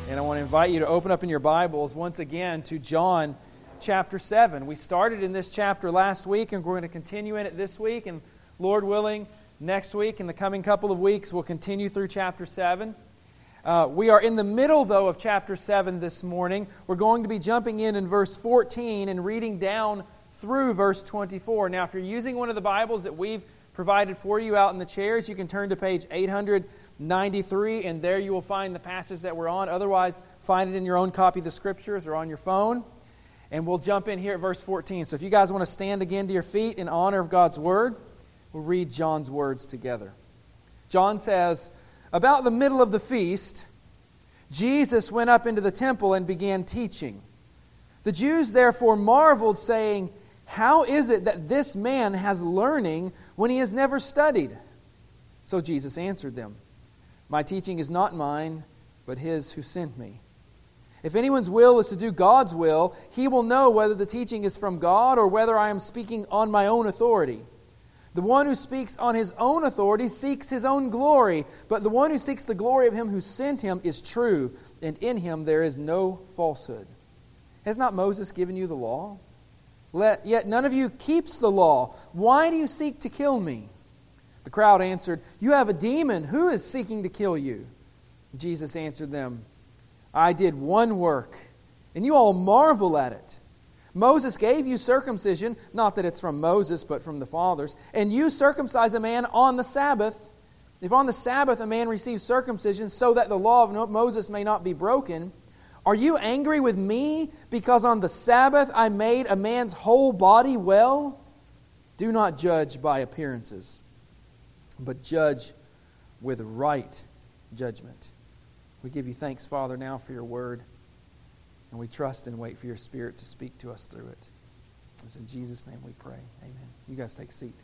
And I want to invite you to open up in your Bibles once again to John chapter 7. We started in this chapter last week, and we're going to continue in it this week. And Lord willing, next week, in the coming couple of weeks, we'll continue through chapter 7. We are in the middle, though, of chapter 7 this morning. We're going to be jumping in verse 14 and reading down through verse 24. Now, if you're using one of the Bibles that we've provided for you out in the chairs, you can turn to page 893, and there you will find the passage that we're on. Otherwise, find it in your own copy of the Scriptures or on your phone. And we'll jump in here at verse 14. So if you guys want to stand again to your feet in honor of God's Word, we'll read John's words together. John says, "About the middle of the feast, Jesus went up into the temple and began teaching. The Jews therefore marveled, saying, 'How is it that this man has learning when he has never studied?' So Jesus answered them, 'My teaching is not mine, but His who sent me. If anyone's will is to do God's will, he will know whether the teaching is from God or whether I am speaking on my own authority. The one who speaks on his own authority seeks his own glory, but the one who seeks the glory of Him who sent him is true, and in Him there is no falsehood. Has not Moses given you the law? Yet none of you keeps the law. Why do you seek to kill me?' The crowd answered, 'You have a demon. Who is seeking to kill you?' Jesus answered them, 'I did one work, and you all marvel at it. Moses gave you circumcision, not that it's from Moses, but from the fathers, and you circumcise a man on the Sabbath. If on the Sabbath a man receives circumcision so that the law of Moses may not be broken, are you angry with me because on the Sabbath I made a man's whole body well? Do not judge by appearances, but judge with right judgment.'" We give you thanks, Father, now for your word, and we trust and wait for your Spirit to speak to us through it. It's in Jesus' name we pray. Amen. You guys take a seat.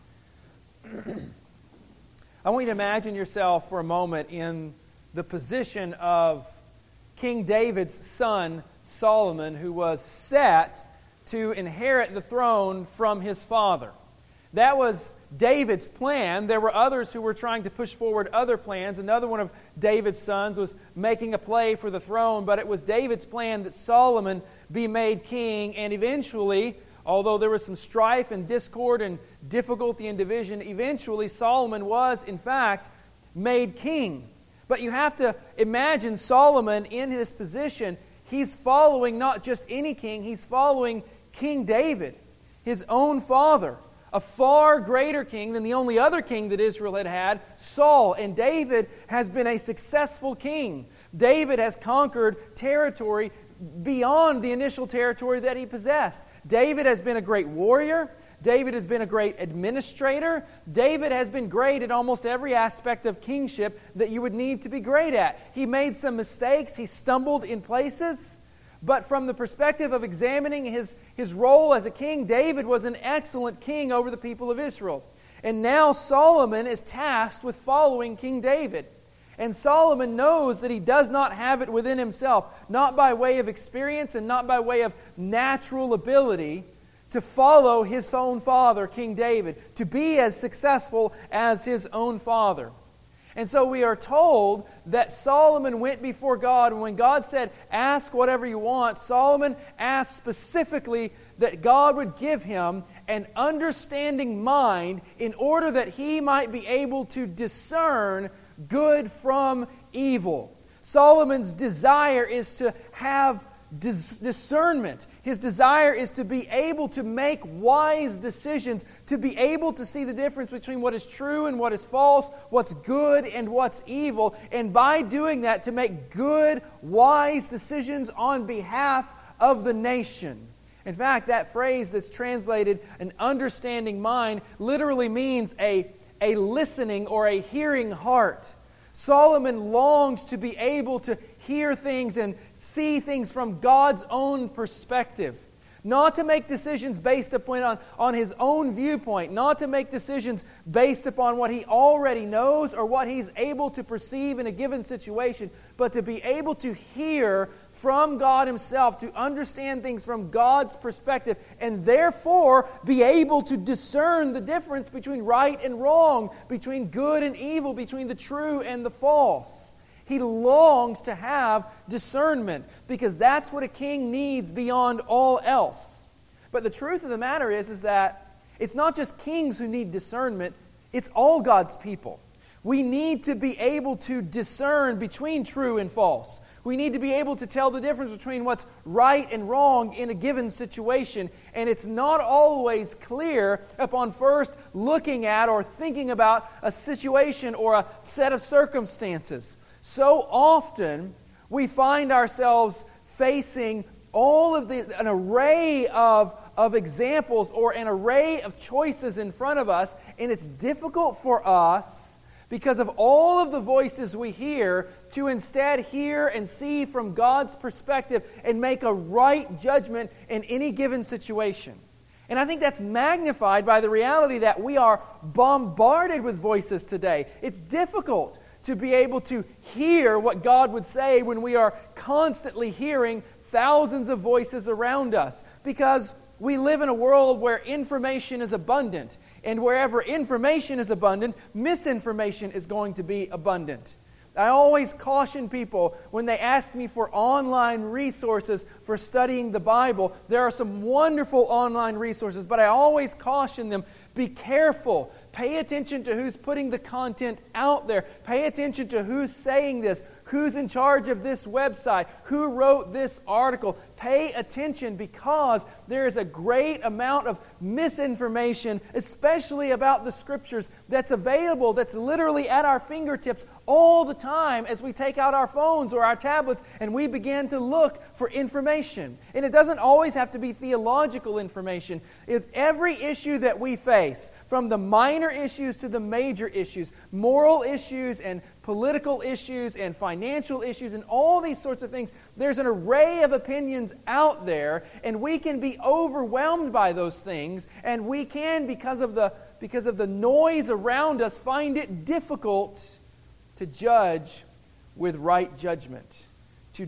I want you to imagine yourself for a moment in the position of King David's son, Solomon, who was set to inherit the throne from his father. That was David's plan. There were others who were trying to push forward other plans. Another one of David's sons was making a play for the throne, but it was David's plan that Solomon be made king, and eventually, although there was some strife and discord and difficulty and division, eventually Solomon was, in fact, made king. But you have to imagine Solomon in his position. He's following not just any king, he's following King David, his own father. A far greater king than the only other king that Israel had had, Saul. And David has been a successful king. David has conquered territory beyond the initial territory that he possessed. David has been a great warrior. David has been a great administrator. David has been great at almost every aspect of kingship that you would need to be great at. He made some mistakes. He stumbled in places. But from the perspective of examining his role as a king, David was an excellent king over the people of Israel. And now Solomon is tasked with following King David. And Solomon knows that he does not have it within himself, not by way of experience and not by way of natural ability, to follow his own father, King David, to be as successful as his own father. And so we are told that Solomon went before God, and when God said, "Ask whatever you want," Solomon asked specifically that God would give him an understanding mind in order that he might be able to discern good from evil. Solomon's desire is to have discernment. His desire is to be able to make wise decisions, to be able to see the difference between what is true and what is false, what's good and what's evil, and by doing that to make good, wise decisions on behalf of the nation. In fact, that phrase that's translated an understanding mind literally means a listening or a hearing heart. Solomon longs to be able to hear things and see things from God's own perspective. Not to make decisions based upon his own viewpoint. Not to make decisions based upon what he already knows or what he's able to perceive in a given situation. But to be able to hear from God Himself, to understand things from God's perspective, and therefore be able to discern the difference between right and wrong, between good and evil, between the true and the false. He longs to have discernment because that's what a king needs beyond all else. But the truth of the matter is that it's not just kings who need discernment, it's all God's people. We need to be able to discern between true and false. We need to be able to tell the difference between what's right and wrong in a given situation. And it's not always clear upon first looking at or thinking about a situation or a set of circumstances. So often we find ourselves facing an array of examples or an array of choices in front of us, and it's difficult for us, because of all of the voices we hear, to instead hear and see from God's perspective and make a right judgment in any given situation. And I think that's magnified by the reality that we are bombarded with voices today. It's difficult to be able to hear what God would say when we are constantly hearing thousands of voices around us, because we live in a world where information is abundant. And wherever information is abundant, misinformation is going to be abundant. I always caution people when they ask me for online resources for studying the Bible. There are some wonderful online resources, but I always caution them, be careful. Pay attention to who's putting the content out there. Pay attention to who's saying this, who's in charge of this website, who wrote this article. Pay attention, because there is a great amount of misinformation, especially about the Scriptures, that's available, that's literally at our fingertips all the time as we take out our phones or our tablets and we begin to look for information. And it doesn't always have to be theological information. If every issue that we face, from the minor issues to the major issues, moral issues and political issues and financial issues and all these sorts of things, there's an array of opinions out there, and we can be overwhelmed by those things, and we can, because of the noise around us, find it difficult to judge with right judgment, to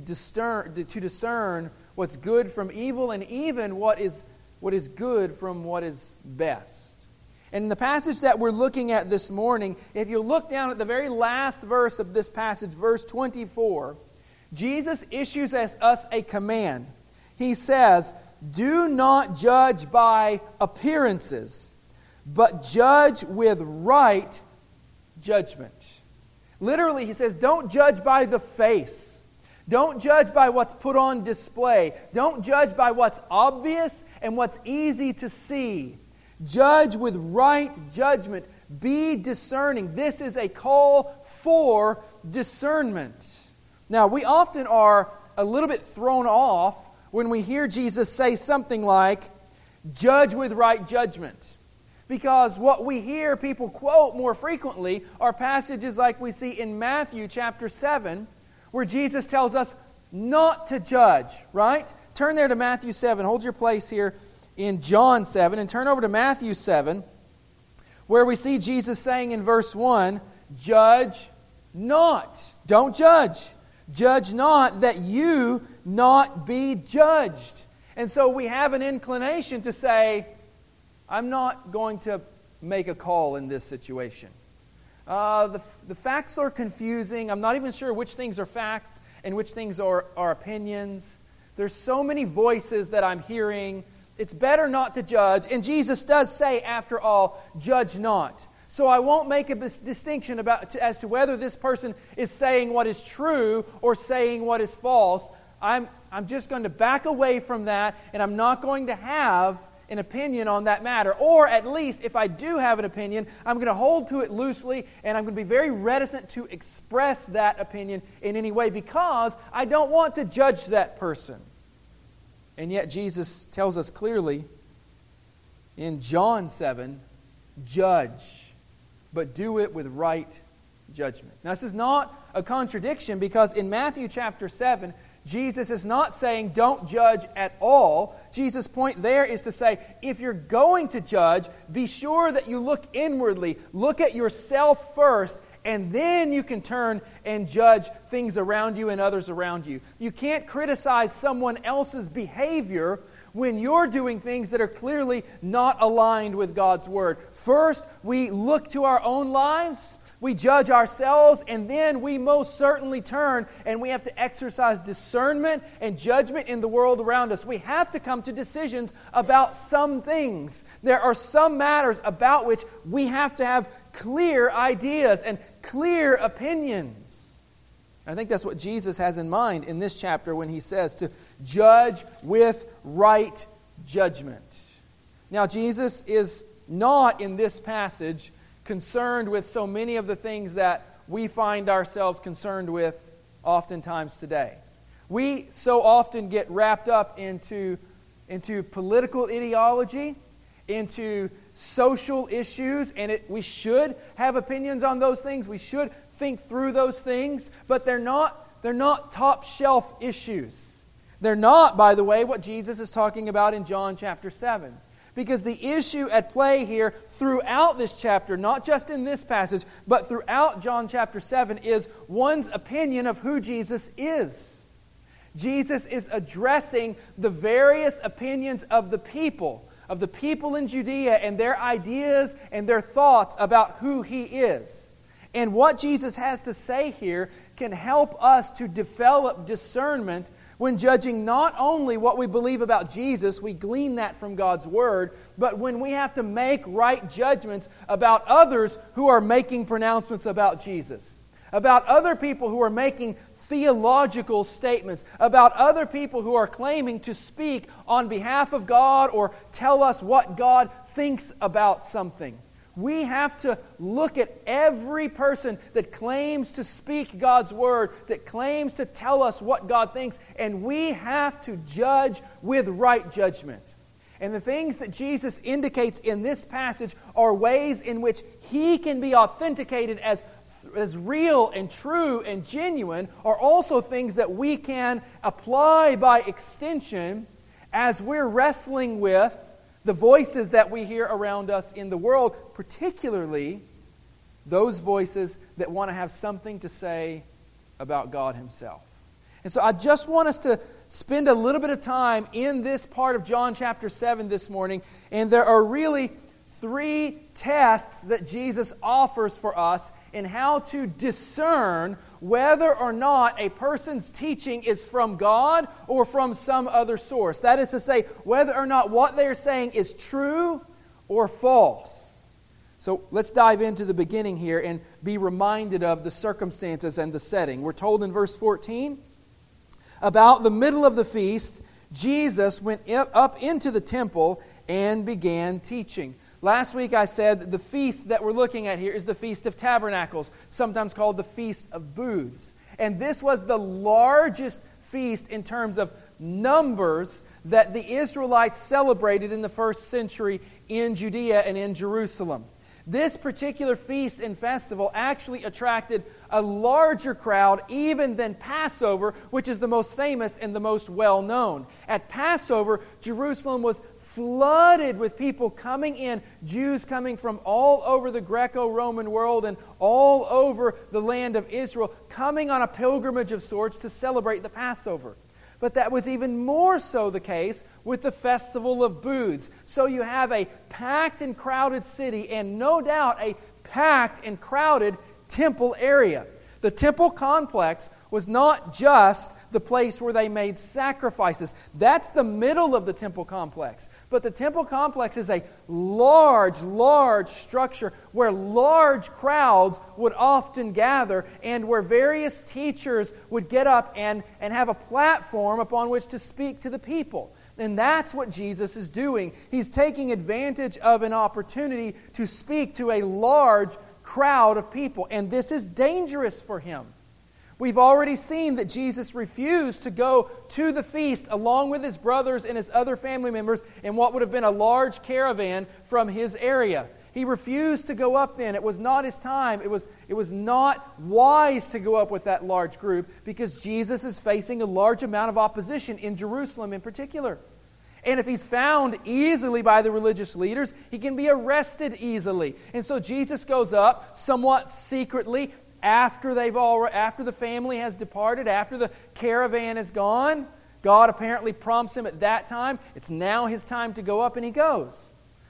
discern what's good from evil, and even what is good from what is best. And in the passage that we're looking at this morning, if you look down at the very last verse of this passage, verse 24, Jesus issues us a command. He says, "Do not judge by appearances, but judge with right judgment." Literally, he says, don't judge by the face. Don't judge by what's put on display. Don't judge by what's obvious and what's easy to see. Judge with right judgment. Be discerning. This is a call for discernment. Now, we often are a little bit thrown off when we hear Jesus say something like, judge with right judgment. Because what we hear people quote more frequently are passages like we see in Matthew chapter 7, where Jesus tells us not to judge, right? Turn there to Matthew 7. Hold your place here in John 7, and turn over to Matthew 7, where we see Jesus saying in verse 1, judge not. Don't judge. Judge not, that you not be judged. And so we have an inclination to say, I'm not going to make a call in this situation. The facts are confusing. I'm not even sure which things are facts and which things are opinions. There's so many voices that I'm hearing. It's better not to judge. And Jesus does say, after all, judge not. So I won't make a distinction as to whether this person is saying what is true or saying what is false. I'm just going to back away from that, and I'm not going to have an opinion on that matter. Or at least, if I do have an opinion, I'm going to hold to it loosely, and I'm going to be very reticent to express that opinion in any way, because I don't want to judge that person. And yet Jesus tells us clearly in John 7, judge, but do it with right judgment. Now, this is not a contradiction, because in Matthew chapter 7, Jesus is not saying don't judge at all. Jesus' point there is to say, if you're going to judge, be sure that you look inwardly. Look at yourself first, and then you can turn and judge things around you and others around you. You can't criticize someone else's behavior when you're doing things that are clearly not aligned with God's Word. First, we look to our own lives. We judge ourselves, and then we most certainly turn and we have to exercise discernment and judgment in the world around us. We have to come to decisions about some things. There are some matters about which we have to have clear ideas and clear opinions. I think that's what Jesus has in mind in this chapter when he says to judge with right judgment. Now, Jesus is not in this passage concerned with so many of the things that we find ourselves concerned with oftentimes today. We so often get wrapped up into political ideology, into social issues, and we should have opinions on those things. We should think through those things, but they're not top shelf issues. They're not, by the way, what Jesus is talking about in John chapter 7. Because the issue at play here throughout this chapter, not just in this passage, but throughout John chapter 7, is one's opinion of who Jesus is. Jesus is addressing the various opinions of the people in Judea and their ideas and their thoughts about who He is. And what Jesus has to say here can help us to develop discernment when judging not only what we believe about Jesus, we glean that from God's Word, but when we have to make right judgments about others who are making pronouncements about Jesus, about other people who are making theological statements, about other people who are claiming to speak on behalf of God or tell us what God thinks about something. We have to look at every person that claims to speak God's Word, that claims to tell us what God thinks, and we have to judge with right judgment. And the things that Jesus indicates in this passage are ways in which He can be authenticated as real and true and genuine, are also things that we can apply by extension as we're wrestling with the voices that we hear around us in the world, particularly those voices that want to have something to say about God Himself. And so I just want us to spend a little bit of time in this part of John chapter 7 this morning, and there are really 3 tests that Jesus offers for us in how to discern whether or not a person's teaching is from God or from some other source. That is to say, whether or not what they are saying is true or false. So let's dive into the beginning here and be reminded of the circumstances and the setting. We're told in verse 14, about the middle of the feast, Jesus went up into the temple and began teaching. Last week I said that the feast that we're looking at here is the Feast of Tabernacles, sometimes called the Feast of Booths. And this was the largest feast in terms of numbers that the Israelites celebrated in the first century in Judea and in Jerusalem. This particular feast and festival actually attracted a larger crowd even than Passover, which is the most famous and the most well-known. At Passover, Jerusalem was flooded with people coming in, Jews coming from all over the Greco-Roman world and all over the land of Israel, coming on a pilgrimage of sorts to celebrate the Passover. But that was even more so the case with the Festival of Booths. So you have a packed and crowded city and no doubt a packed and crowded temple area. The temple complex was not just the place where they made sacrifices. That's the middle of the temple complex. But the temple complex is a large structure where large crowds would often gather and where various teachers would get up and have a platform upon which to speak to the people. And that's what Jesus is doing. He's taking advantage of an opportunity to speak to a large crowd of people. And this is dangerous for Him. We've already seen that Jesus refused to go to the feast along with His brothers and His other family members in what would have been a large caravan from His area. He refused to go up then. It was not His time. It was not wise to go up with that large group because Jesus is facing a large amount of opposition in Jerusalem in particular. And if He's found easily by the religious leaders, He can be arrested easily. And so Jesus goes up somewhat secretly after the family has departed, after the caravan is gone. God apparently prompts Him at that time. It's now His time to go up, and He goes.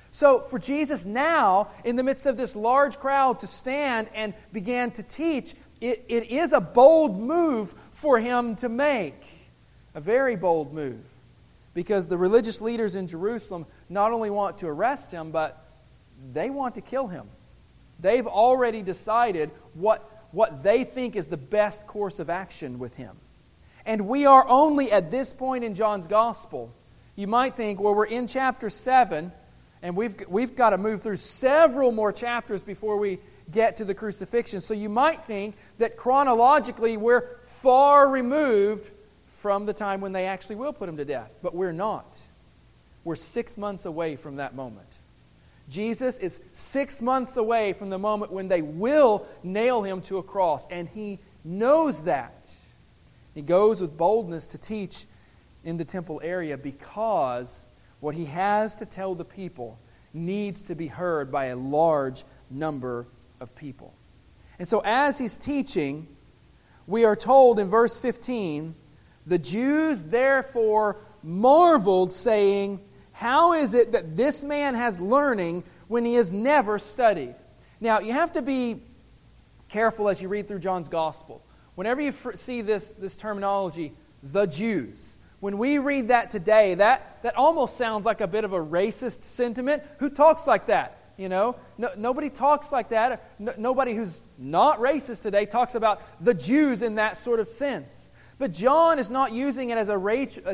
So for Jesus now, in the midst of this large crowd, to stand and begin to teach, it is a bold move for him to make. A very bold move. Because the religious leaders in Jerusalem not only want to arrest him, but they want to kill him. They've already decided what they think is the best course of action with him. And we are only at this point in John's Gospel. You might think, well, we're in chapter 7, and we've got to move through several more chapters before we get to the crucifixion. So you might think that chronologically we're far removed from the time when they actually will put him to death. But we're not. We're 6 months away from that moment. Jesus is 6 months away from the moment when they will nail him to a cross, and he knows that. He goes with boldness to teach in the temple area because what he has to tell the people needs to be heard by a large number of people. And so as he's teaching, we are told in verse 15, the Jews therefore marveled, saying, how is it that this man has learning when he has never studied? Now, you have to be careful as you read through John's Gospel. Whenever you see this terminology, the Jews, when we read that today, that almost sounds like a bit of a racist sentiment. Who talks like that? You know, nobody talks like that. Nobody who's not racist today talks about the Jews in that sort of sense. But John is not using it as a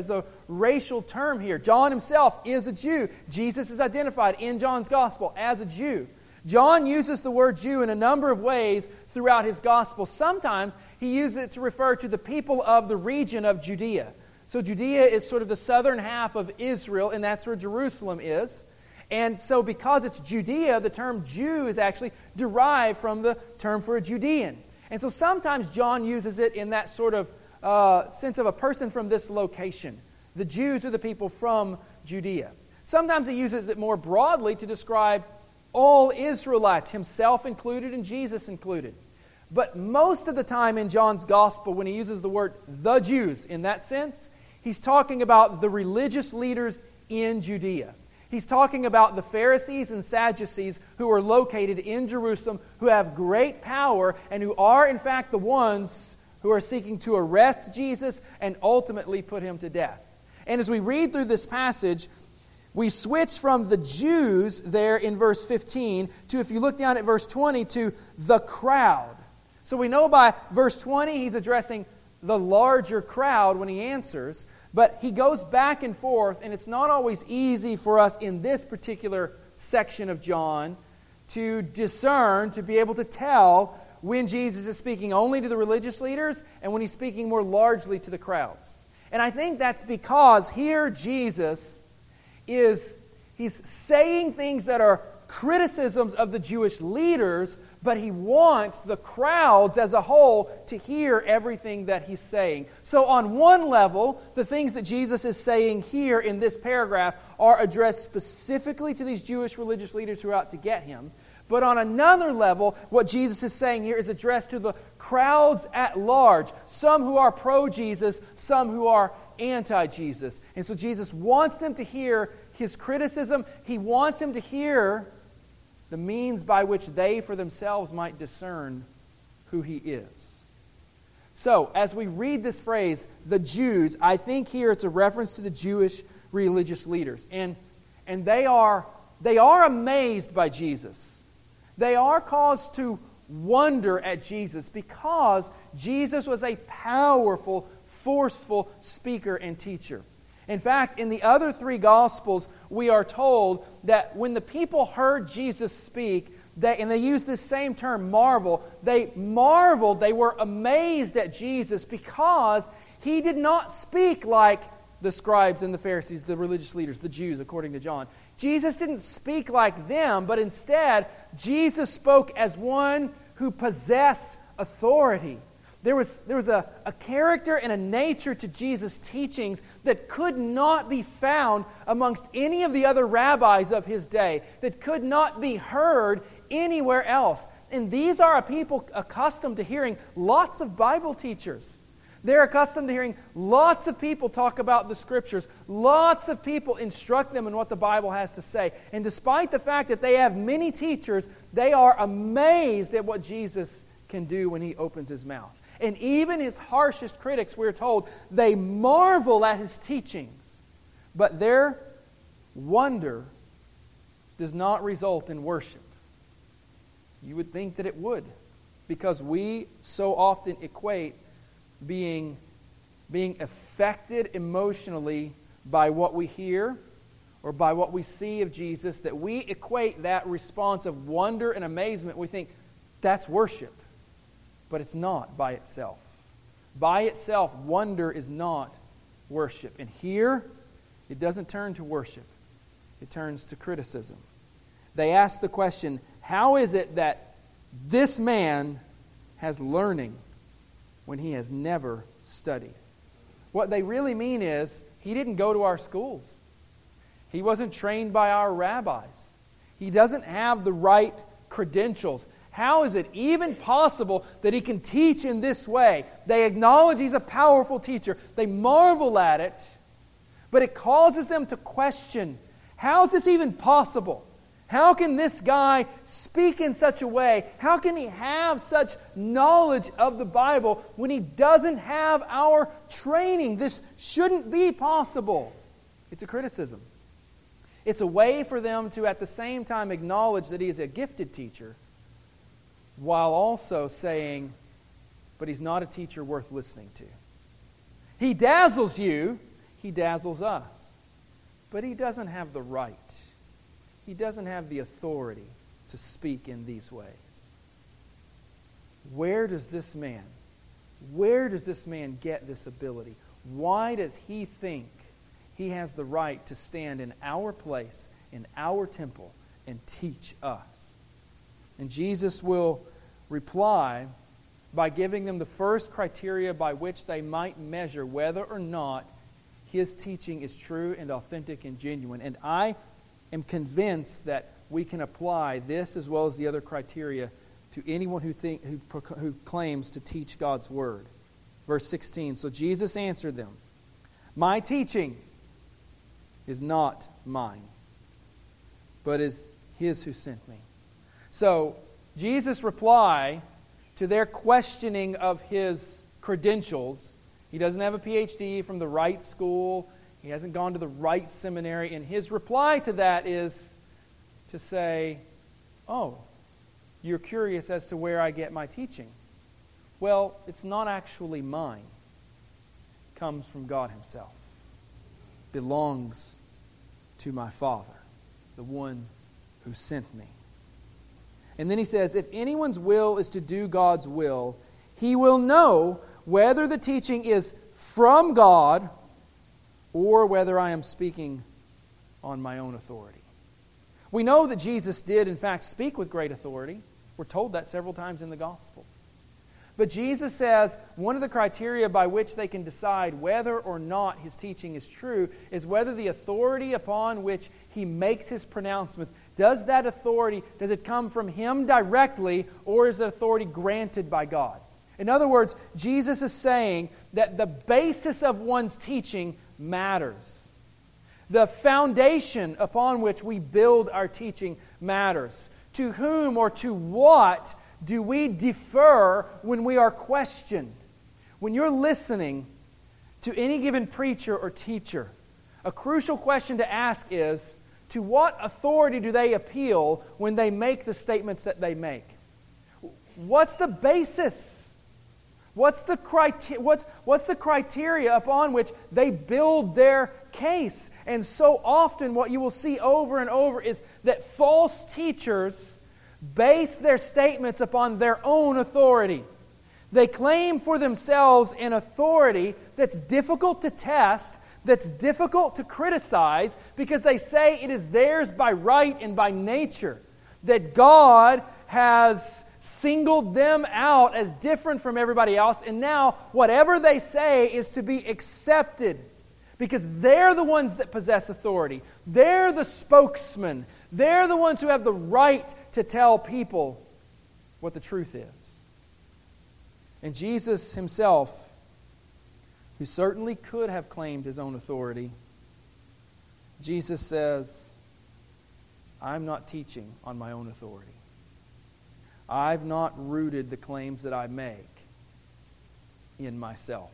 racial term here. John himself is a Jew. Jesus is identified in John's Gospel as a Jew. John uses the word Jew in a number of ways throughout his Gospel. Sometimes he uses it to refer to the people of the region of Judea. So Judea is sort of the southern half of Israel, and that's where Jerusalem is. And so because it's Judea, the term Jew is actually derived from the term for a Judean. And so sometimes John uses it in that sort of sense of a person from this location. The Jews are the people from Judea. Sometimes he uses it more broadly to describe all Israelites, himself included and Jesus included. But most of the time in John's Gospel, when he uses the word the Jews in that sense, he's talking about the religious leaders in Judea. He's talking about the Pharisees and Sadducees who are located in Jerusalem, who have great power and who are in fact the ones who are seeking to arrest Jesus and ultimately put him to death. And as we read through this passage, we switch from the Jews there in verse 15 to, if you look down at verse 20, to the crowd. So we know by verse 20 he's addressing the larger crowd when he answers, but he goes back and forth, and it's not always easy for us in this particular section of John to discern, to be able to tell when Jesus is speaking only to the religious leaders and when he's speaking more largely to the crowds. And I think that's because here Jesus he's saying things that are criticisms of the Jewish leaders, but he wants the crowds as a whole to hear everything that he's saying. So on one level, the things that Jesus is saying here in this paragraph are addressed specifically to these Jewish religious leaders who are out to get him. But on another level, what Jesus is saying here is addressed to the crowds at large. Some who are pro-Jesus, some who are anti-Jesus. And so Jesus wants them to hear his criticism. He wants them to hear the means by which they for themselves might discern who he is. So, as we read this phrase, the Jews, I think here it's a reference to the Jewish religious leaders. And they are amazed by Jesus. They are caused to wonder at Jesus because Jesus was a powerful, forceful speaker and teacher. In fact, in the other three Gospels, we are told that when the people heard Jesus speak, and they use this same term, marvel, they marveled, they were amazed at Jesus because he did not speak like the scribes and the Pharisees, the religious leaders, the Jews, according to John. Jesus didn't speak like them, but instead, Jesus spoke as one who possessed authority. There was a character and a nature to Jesus' teachings that could not be found amongst any of the other rabbis of his day, that could not be heard anywhere else. And these are a people accustomed to hearing lots of Bible teachers. They're accustomed to hearing lots of people talk about the Scriptures. Lots of people instruct them in what the Bible has to say. And despite the fact that they have many teachers, they are amazed at what Jesus can do when He opens His mouth. And even His harshest critics, we're told, they marvel at His teachings. But their wonder does not result in worship. You would think that it would, because we so often equate being affected emotionally by what we hear or by what we see of Jesus, that we equate that response of wonder and amazement. We think that's worship. But it's not by itself. By itself, wonder is not worship. And here, it doesn't turn to worship. It turns to criticism. They ask the question, how is it that this man has learning when he has never studied? What they really mean is, he didn't go to our schools. He wasn't trained by our rabbis. He doesn't have the right credentials. How is it even possible that he can teach in this way? They acknowledge he's a powerful teacher. They marvel at it, but it causes them to question, how is this even possible? How can this guy speak in such a way? How can he have such knowledge of the Bible when he doesn't have our training? This shouldn't be possible. It's a criticism. It's a way for them to at the same time acknowledge that he is a gifted teacher, while also saying, but he's not a teacher worth listening to. He dazzles you, he dazzles us, but he doesn't have the right. He doesn't have the authority to speak in these ways. Where does this man get this ability? Why does he think he has the right to stand in our place, in our temple, and teach us? And Jesus will reply by giving them the first criteria by which they might measure whether or not his teaching is true and authentic and genuine. And I am convinced that we can apply this as well as the other criteria to anyone who claims to teach God's Word. Verse 16, so Jesus answered them, my teaching is not mine, but is His who sent me. So, Jesus' reply to their questioning of His credentials, He doesn't have a PhD from the right school, He hasn't gone to the right seminary, and His reply to that is to say, oh, you're curious as to where I get my teaching. Well, it's not actually mine. It comes from God Himself. It belongs to my Father, the one who sent me. And then he says, if anyone's will is to do God's will, he will know whether the teaching is from God or whether I am speaking on my own authority. We know that Jesus did, in fact, speak with great authority. We're told that several times in the gospel. But Jesus says one of the criteria by which they can decide whether or not His teaching is true is whether the authority upon which He makes His pronouncement, does it come from Him directly, or is the authority granted by God? In other words, Jesus is saying that the basis of one's teaching matters. The foundation upon which we build our teaching matters. To whom or to what do we defer when we are questioned? When you're listening to any given preacher or teacher, a crucial question to ask is, to what authority do they appeal when they make the statements that they make? What's the basis? What's the criteria upon which they build their case? And so often what you will see over and over is that false teachers base their statements upon their own authority. They claim for themselves an authority that's difficult to test, that's difficult to criticize, because they say it is theirs by right and by nature. That God has singled them out as different from everybody else, and now whatever they say is to be accepted because they're the ones that possess authority. They're the spokesman. They're the ones who have the right to tell people what the truth is. And Jesus Himself who certainly could have claimed his own authority, Jesus says, I'm not teaching on my own authority. I've not rooted the claims that I make in myself.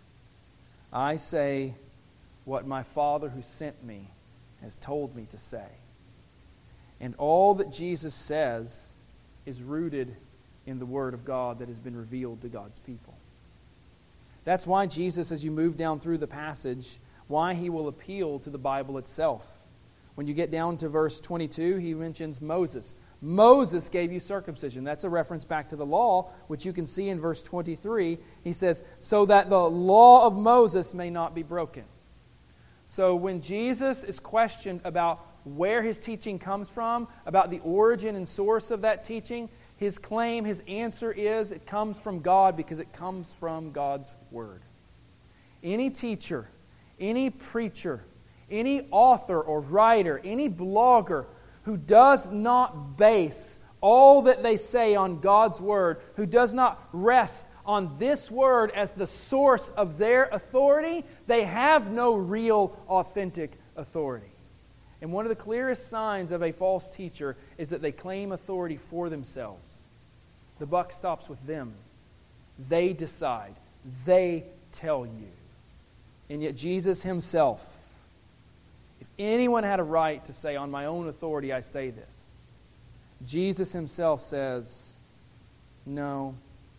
I say what my Father who sent me has told me to say. And all that Jesus says is rooted in the Word of God that has been revealed to God's people. That's why Jesus, as you move down through the passage, why he will appeal to the Bible itself. When you get down to verse 22, he mentions Moses. Moses gave you circumcision. That's a reference back to the law, which you can see in verse 23. He says, so that the law of Moses may not be broken. So when Jesus is questioned about where his teaching comes from, about the origin and source of that teaching, his claim, his answer is it comes from God because it comes from God's Word. Any teacher, any preacher, any author or writer, any blogger who does not base all that they say on God's Word, who does not rest on this Word as the source of their authority, they have no real, authentic authority. And one of the clearest signs of a false teacher is that they claim authority for themselves. The buck stops with them. They decide. They tell you. And yet Jesus himself, if anyone had a right to say, on my own authority I say this, Jesus himself says, no,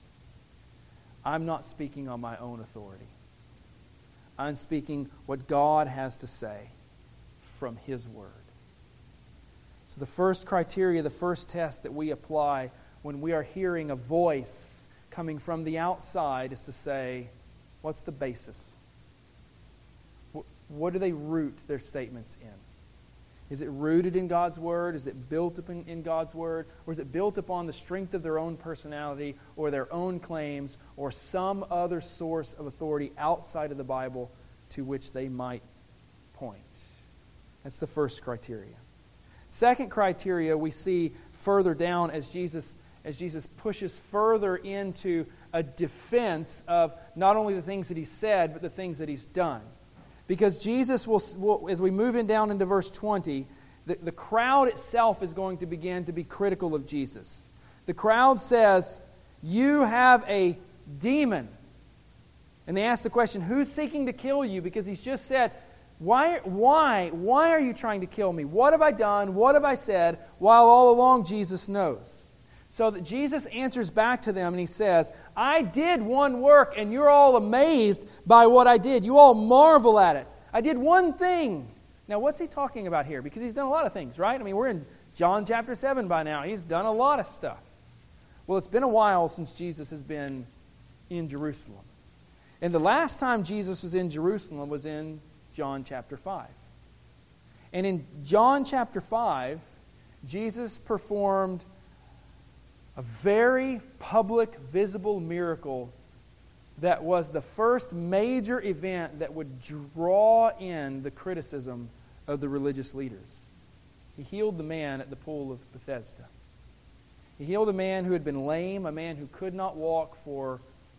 I'm not speaking on my own authority. I'm speaking what God has to say from His Word. So the first criteria, the first test that we apply when we are hearing a voice coming from the outside is to say, what's the basis? What do they root their statements in? Is it rooted in God's Word? Is it built up in God's Word? Or is it built upon the strength of their own personality or their own claims or some other source of authority outside of the Bible to which they might point? That's the first criteria. Second criteria we see further down as Jesus pushes further into a defense of not only the things that He said, but the things that He's done. Because Jesus will, as we move down into verse 20, the crowd itself is going to begin to be critical of Jesus. The crowd says, you have a demon. And they ask the question, who's seeking to kill you? Because He's just said, why are you trying to kill me? What have I done? What have I said? While all along Jesus knows. So that Jesus answers back to them and He says, I did one work and you're all amazed by what I did. You all marvel at it. I did one thing. Now what's He talking about here? Because He's done a lot of things, right? I mean, we're in John chapter 7 by now. He's done a lot of stuff. Well, it's been a while since Jesus has been in Jerusalem. And the last time Jesus was in Jerusalem was in John chapter 5. And in John chapter 5, Jesus performed a very public, visible miracle that was the first major event that would draw in the criticism of the religious leaders. He healed the man at the pool of Bethesda. He healed a man who had been lame, a man who could not walk for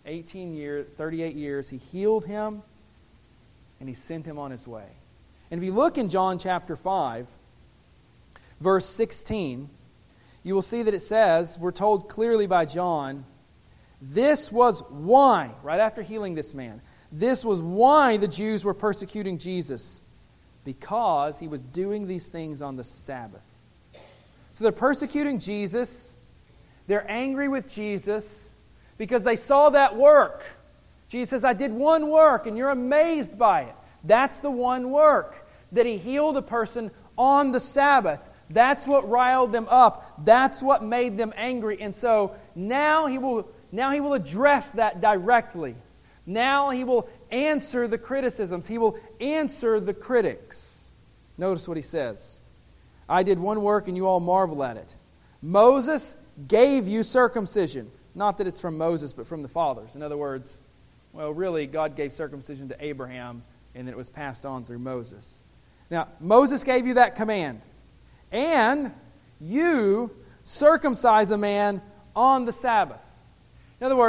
38 years. He healed him, and He sent him on his way. And if you look in John chapter 5, verse 16, you will see that it says, we're told clearly by John, this was why, right after healing this man, this was why the Jews were persecuting Jesus, because He was doing these things on the Sabbath. So they're persecuting Jesus, they're angry with Jesus, because they saw that work. Jesus says, I did one work, and you're amazed by it. That's the one work, that He healed a person on the Sabbath. That's what riled them up. That's what made them angry. And so now he will address that directly. Now He will answer the criticisms. He will answer the critics. Notice what He says. I did one work and you all marvel at it. Moses gave you circumcision. Not that it's from Moses, but from the fathers. In other words, well, really, God gave circumcision to Abraham and then it was passed on through Moses. Now, Moses gave you that command. And you circumcise a man on the Sabbath. In other words,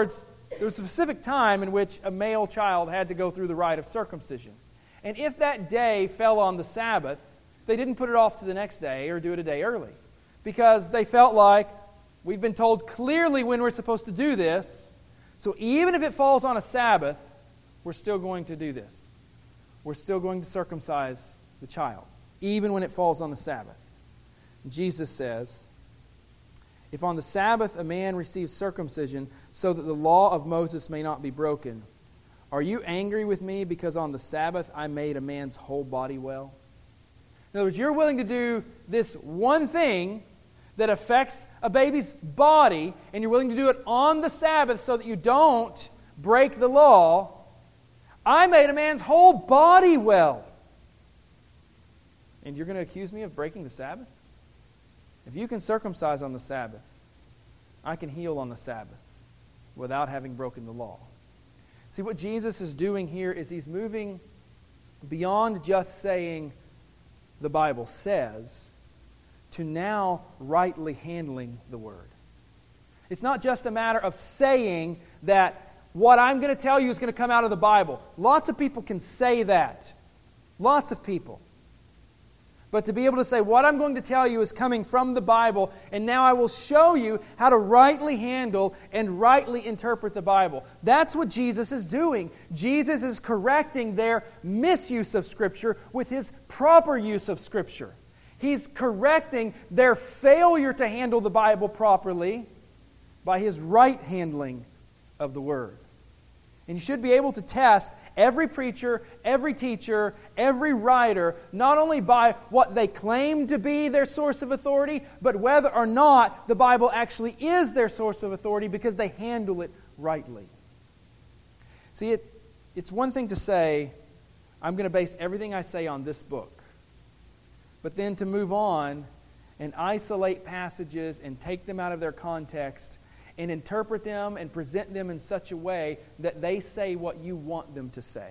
there was a specific time in which a male child had to go through the rite of circumcision. And if that day fell on the Sabbath, they didn't put it off to the next day or do it a day early, because they felt like, we've been told clearly when we're supposed to do this, so even if it falls on a Sabbath, we're still going to do this. We're still going to circumcise the child, even when it falls on the Sabbath. Jesus says, if on the Sabbath a man receives circumcision so that the law of Moses may not be broken, are you angry with me because on the Sabbath I made a man's whole body well? In other words, you're willing to do this one thing that affects a baby's body, and you're willing to do it on the Sabbath so that you don't break the law. I made a man's whole body well. And you're going to accuse me of breaking the Sabbath? If you can circumcise on the Sabbath, I can heal on the Sabbath without having broken the law. See, what Jesus is doing here is He's moving beyond just saying the Bible says to now rightly handling the Word. It's not just a matter of saying that what I'm going to tell you is going to come out of the Bible. Lots of people can say that. Lots of people. But to be able to say, what I'm going to tell you is coming from the Bible, and now I will show you how to rightly handle and rightly interpret the Bible. That's what Jesus is doing. Jesus is correcting their misuse of Scripture with His proper use of Scripture. He's correcting their failure to handle the Bible properly by His right handling of the Word. And you should be able to test every preacher, every teacher, every writer, not only by what they claim to be their source of authority, but whether or not the Bible actually is their source of authority because they handle it rightly. See, it's one thing to say, I'm going to base everything I say on this book. But then to move on and isolate passages and take them out of their context and interpret them and present them in such a way that they say what you want them to say.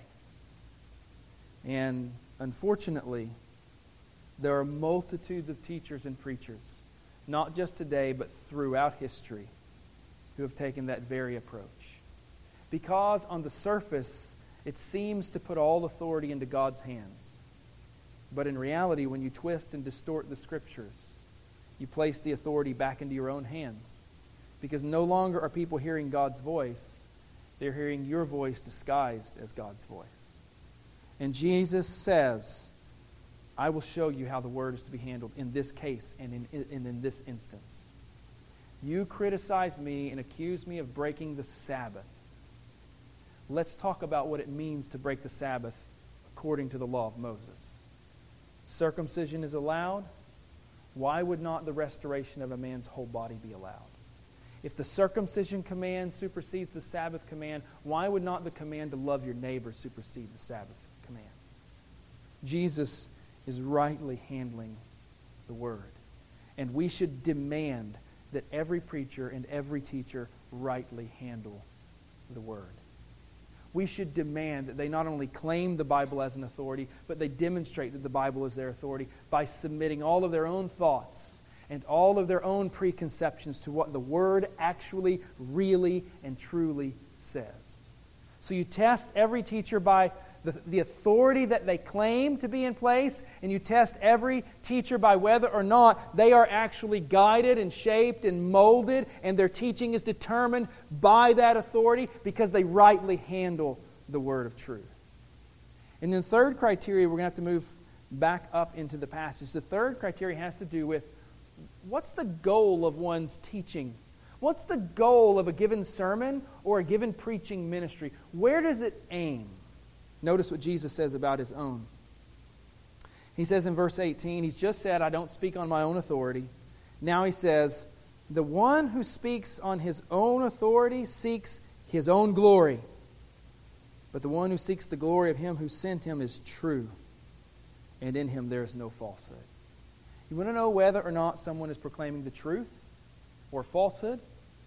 And unfortunately, there are multitudes of teachers and preachers, not just today, but throughout history, who have taken that very approach. Because on the surface, it seems to put all authority into God's hands. But in reality, when you twist and distort the Scriptures, you place the authority back into your own hands. Because no longer are people hearing God's voice, they're hearing your voice disguised as God's voice. And Jesus says, I will show you how the Word is to be handled in this case and in this instance. You criticize me and accuse me of breaking the Sabbath. Let's talk about what it means to break the Sabbath according to the law of Moses. Circumcision is allowed. Why would not the restoration of a man's whole body be allowed? If the circumcision command supersedes the Sabbath command, why would not the command to love your neighbor supersede the Sabbath command? Jesus is rightly handling the Word. And we should demand that every preacher and every teacher rightly handle the Word. We should demand that they not only claim the Bible as an authority, but they demonstrate that the Bible is their authority by submitting all of their own thoughts and all of their own preconceptions to what the Word actually, really, and truly says. So you test every teacher by the authority that they claim to be in place, and you test every teacher by whether or not they are actually guided and shaped and molded, and their teaching is determined by that authority because they rightly handle the Word of truth. And then the third criteria, we're going to have to move back up into the passage. The third criteria has to do with what's the goal of one's teaching? What's the goal of a given sermon or a given preaching ministry? Where does it aim? Notice what Jesus says about His own. He says in verse 18, He's just said, I don't speak on my own authority. Now He says, the one who speaks on his own authority seeks his own glory. But the one who seeks the glory of Him who sent him is true, and in Him there is no falsehood. You want to know whether or not someone is proclaiming the truth or falsehood?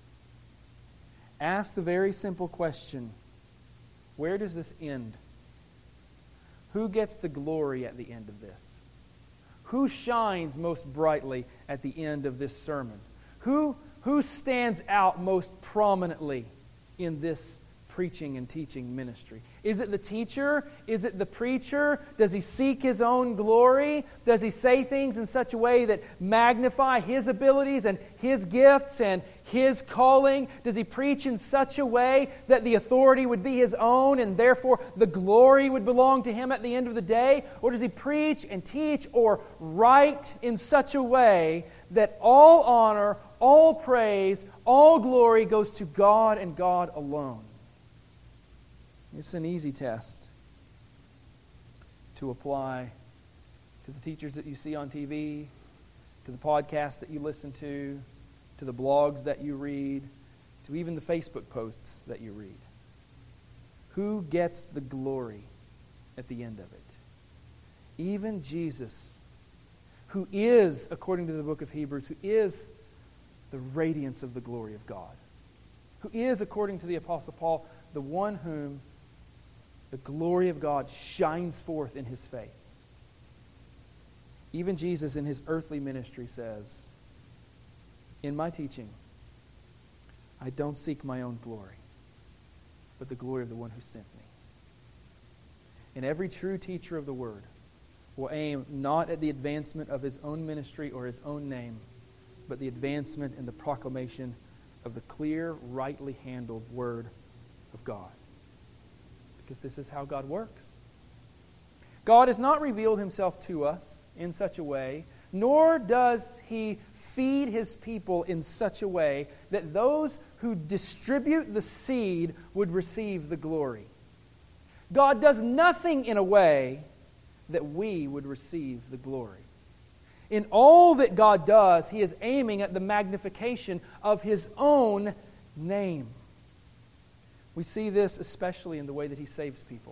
Ask the very simple question, where does this end? Who gets the glory at the end of this? Who shines most brightly at the end of this sermon? Who stands out most prominently in this preaching and teaching ministry? Is it the teacher? Is it the preacher? Does he seek his own glory? Does he say things in such a way that magnify his abilities and his gifts and his calling? Does he preach in such a way that the authority would be his own and therefore the glory would belong to him at the end of the day? Or does he preach and teach or write in such a way that all honor, all praise, all glory goes to God and God alone? It's an easy test to apply to the teachers that you see on TV, to the podcasts that you listen to the blogs that you read, to even the Facebook posts that you read. Who gets the glory at the end of it? Even Jesus, who is, according to the book of Hebrews, who is the radiance of the glory of God, who is, according to the Apostle Paul, the one whom the glory of God shines forth in His face. Even Jesus in His earthly ministry says, in my teaching, I don't seek my own glory, but the glory of the one who sent me. And every true teacher of the Word will aim not at the advancement of his own ministry or his own name, but the advancement and the proclamation of the clear, rightly handled Word of God. Because this is how God works. God has not revealed Himself to us in such a way, nor does He feed His people in such a way that those who distribute the seed would receive the glory. God does nothing in a way that we would receive the glory. In all that God does, He is aiming at the magnification of His own name. We see this especially in the way that He saves people.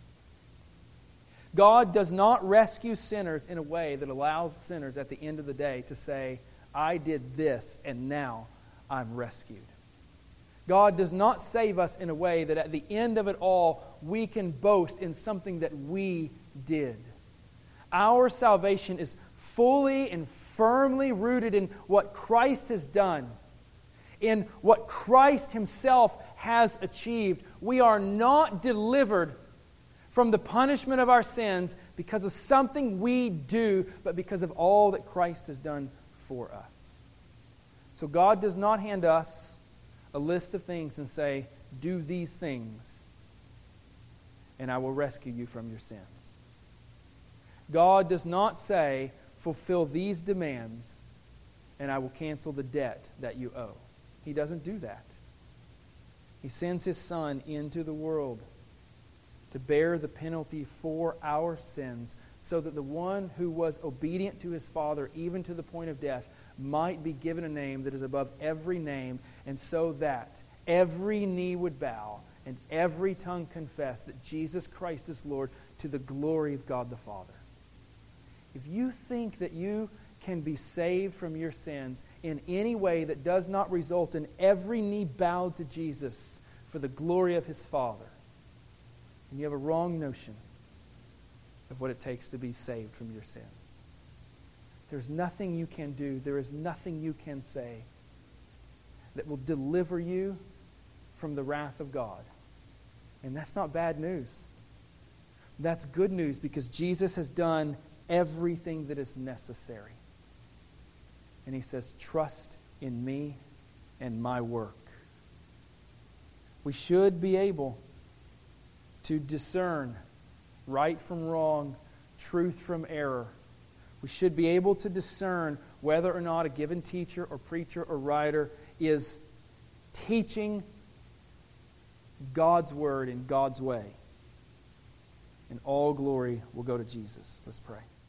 God does not rescue sinners in a way that allows sinners at the end of the day to say, I did this and now I'm rescued. God does not save us in a way that at the end of it all we can boast in something that we did. Our salvation is fully and firmly rooted in what Christ has done, in what Christ Himself has achieved. We are not delivered from the punishment of our sins because of something we do, but because of all that Christ has done for us. So God does not hand us a list of things and say, do these things, and I will rescue you from your sins. God does not say, fulfill these demands, and I will cancel the debt that you owe. He doesn't do that. He sends His Son into the world to bear the penalty for our sins so that the one who was obedient to His Father, even to the point of death, might be given a name that is above every name, and so that every knee would bow and every tongue confess that Jesus Christ is Lord, to the glory of God the Father. If you think that you can be saved from your sins in any way that does not result in every knee bowed to Jesus for the glory of His Father, and you have a wrong notion of what it takes to be saved from your sins. There's nothing you can do, there is nothing you can say that will deliver you from the wrath of God. And that's not bad news. That's good news, because Jesus has done everything that is necessary. And He says, trust in me and my work. We should be able to discern right from wrong, truth from error. We should be able to discern whether or not a given teacher or preacher or writer is teaching God's Word in God's way. And all glory will go to Jesus. Let's pray.